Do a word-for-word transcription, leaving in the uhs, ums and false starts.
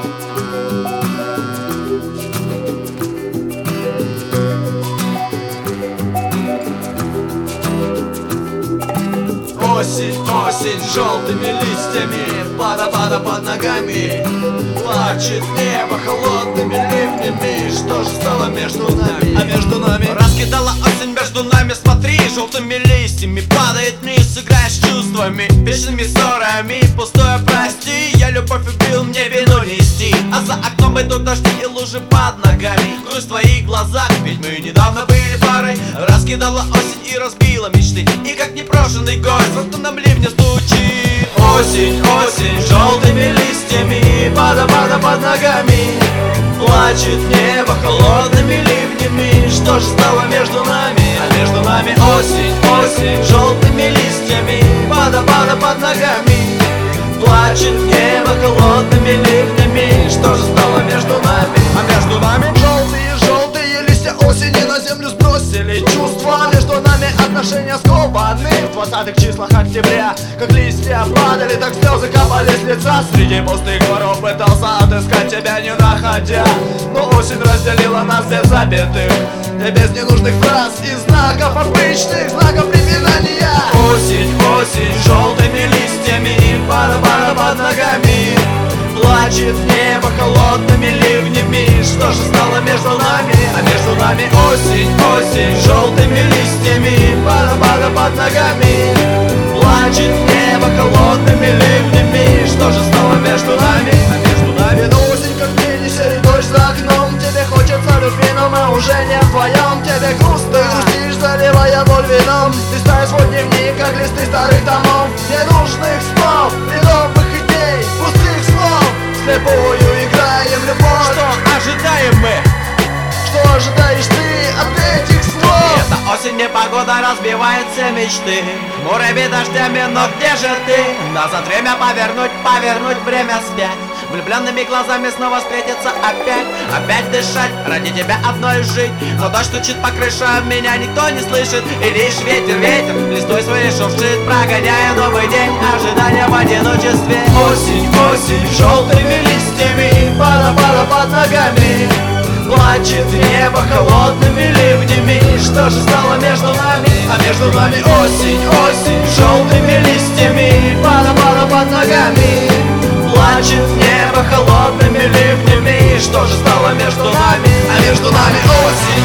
Осень, осень, с желтыми листьями, пада-пада под ногами. Плачет небо холодными ливнями. Что же стало между нами? А между нами раскидала осень между нами, смотри, желтыми листьями. Падает вниз, играя с чувствами, вечными ссорами. Пустое прости, я любовь убил, мне вину нести. А за окном идут дожди и лужи под ногами. Грусть в твоих глазах, ведь мы недавно были парой. Раскидала осень и разбила мечты. И как непрошенный гость, просто нам ливня стучит. Осень, осень, с желтыми листьями, пада-пада под ногами. Плачет небо холодными ливнями. Что же стало между нами? А между нами осень, осень, с желтыми листьями, пада-пада под ногами. Плачет небо холодными ливнями. Что же стало между нами? А между нами желтые, желтые листья осени на землю сбросили чувства. Между нами отношения скованы. В двадцатых числах октября, как листья падали, так слезы капали с лица. Среди пустых дворов пытался отыскать тебя, не находя. Но осень разделила нас без запятых и без ненужных фраз и знаков, обычных знаков препинания. Осень, осень, с желтыми листьями, пада-пада под ногами. Плачет небо холодными ливнями. Что же стало между нами? А между нами осень, осень, с желтыми листьями, пада-пада под ногами. Плачет небо холодными ливнями. Что же стало между нами? А между нами ну, осень, как день и серый дождь за окном. Тебе хочется любви, но мы уже не вдвоем. Тебе грустно, грустишь, заливая боль вином. Листаю свой дневник, как листы старых домов. Ненужных слов, бредовых идей, пустых слов. Слепую играем любовь. что ожидаем мы? Что ожидаешь ты от этих слов? Эта осень непогода разбивает все мечты. Муравей дождями, но где же ты? Назад время повернуть, повернуть время вспять. Влюбленными глазами снова встретиться опять. Опять дышать, ради тебя одной жить. Но дождь стучит по крышам, меня никто не слышит. И лишь ветер, ветер, листой своей шуршит, прогоняя новый день, ожидания в одиночестве. Осень, осень, с желтыми листьями, пада-пада под ногами. Плачет небо холодными ливнями. Что же стало между нами? А между нами осень, осень, с желтыми листьями, пада-пада под ногами. Плачет небо холодными ливнями. Что же стало между нами? А между нами осень,